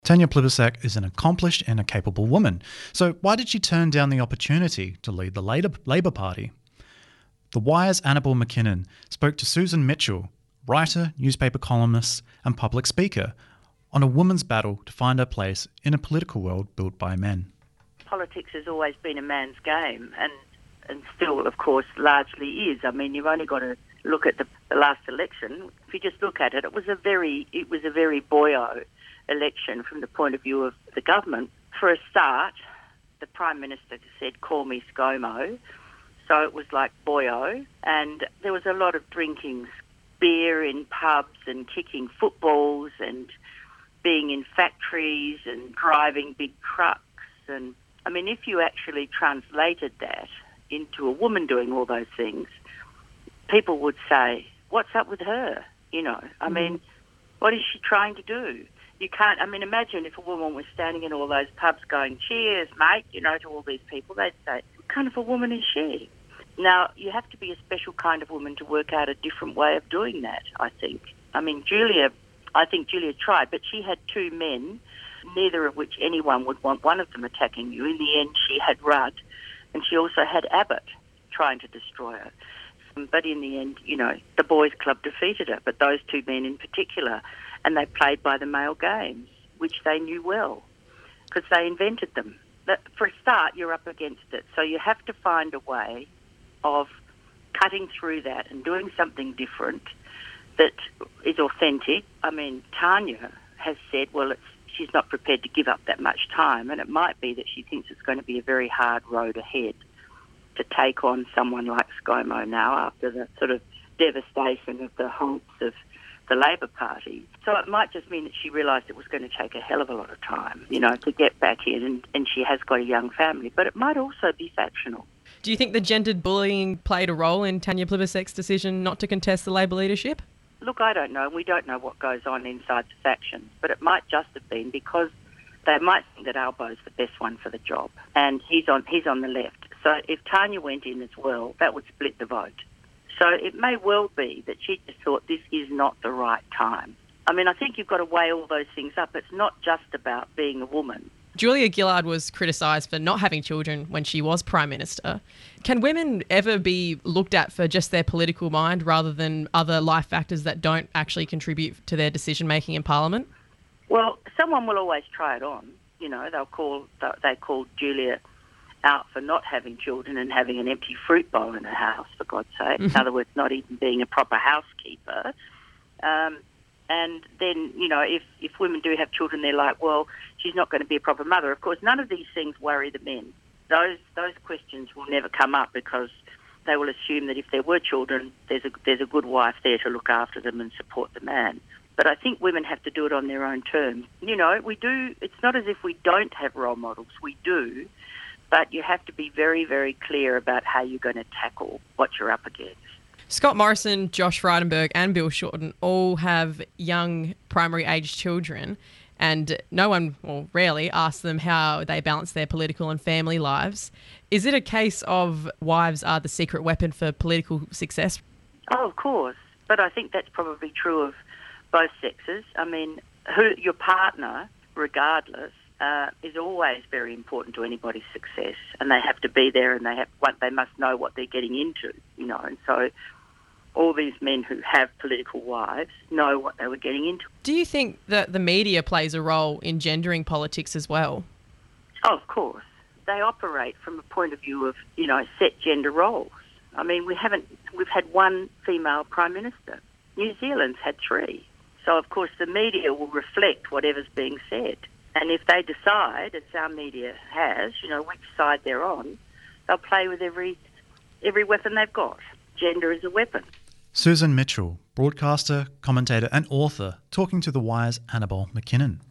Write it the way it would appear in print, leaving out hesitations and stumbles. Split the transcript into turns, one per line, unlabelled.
Tanya Plibersek is an accomplished and a capable woman. So why did she turn down the opportunity to lead the Labor Party? The Wire's Annabel McKinnon spoke to Susan Mitchell, writer, newspaper columnist and public speaker, on a woman's battle to find her place in a political world built by men.
Politics has always been a man's game and still, of course, largely is. I mean, you've only got to look at the last election. If you just look at it, it was a very boyo election from the point of view of the government. For a start, the Prime Minister said, "Call me ScoMo." So it was like boyo, and there was a lot of drinking beer in pubs and kicking footballs and being in factories and driving big trucks. And I mean, if you actually translated that into a woman doing all those things, people would say, "What's up with her?" I mean, what is she trying to do? You can't, I mean, imagine if a woman was standing in all those pubs going, "Cheers, mate," to all these people. They'd say, "What kind of a woman is she?" Now, you have to be a special kind of woman to work out a different way of doing that, I think. I mean, Julia tried, but she had two men, neither of which anyone would want one of them attacking you. In the end, she had Rudd, and she also had Abbott trying to destroy her. But in the end, the boys' club defeated her, but those two men in particular, and they played by the male games, which they knew well, because they invented them. But for a start, you're up against it, so you have to find a way of cutting through that and doing something different that is authentic. I mean, Tanya has said, she's not prepared to give up that much time, and it might be that she thinks it's going to be a very hard road ahead to take on someone like ScoMo now after the sort of devastation of the haunts of the Labor Party. So it might just mean that she realised it was going to take a hell of a lot of time, to get back in, and she has got a young family. But it might also be factional.
Do you think the gendered bullying played a role in Tanya Plibersek's decision not to contest the Labor leadership?
Look, I don't know. We don't know what goes on inside the factions, but it might just have been because they might think that Albo's the best one for the job, and he's on the left. So if Tanya went in as well, that would split the vote. So it may well be that she just thought this is not the right time. I mean, I think you've got to weigh all those things up. It's not just about being a woman.
Julia Gillard was criticised for not having children when she was Prime Minister. Can women ever be looked at for just their political mind rather than other life factors that don't actually contribute to their decision-making in Parliament?
Well, someone will always try it on. They call Julia out for not having children and having an empty fruit bowl in her house, for God's sake. In other words, not even being a proper housekeeper. And then, if women do have children, they're like, well, she's not going to be a proper mother. Of course, none of these things worry the men. Those questions will never come up because they will assume that if there were children, there's a good wife there to look after them and support the man. But I think women have to do it on their own terms. We do. It's not as if we don't have role models. We do. But you have to be very, very clear about how you're going to tackle what you're up against.
Scott Morrison, Josh Frydenberg and Bill Shorten all have young primary-aged children, and no one, or rarely, asks them how they balance their political and family lives. Is it a case of wives are the secret weapon for political success?
Oh, of course. But I think that's probably true of both sexes. I mean, your partner, regardless, is always very important to anybody's success, and they have to be there, and they must know what they're getting into, and so all these men who have political wives know what they were getting into.
Do you think that the media plays a role in gendering politics as well?
Oh, of course. They operate from a point of view of, set gender roles. I mean, we've had one female Prime Minister. New Zealand's had 3. So, of course, the media will reflect whatever's being said. And if they decide, as our media has, which side they're on, they'll play with every weapon they've got. Gender is a weapon.
Susan Mitchell, broadcaster, commentator and author, talking to The Wire's Annabel McKinnon.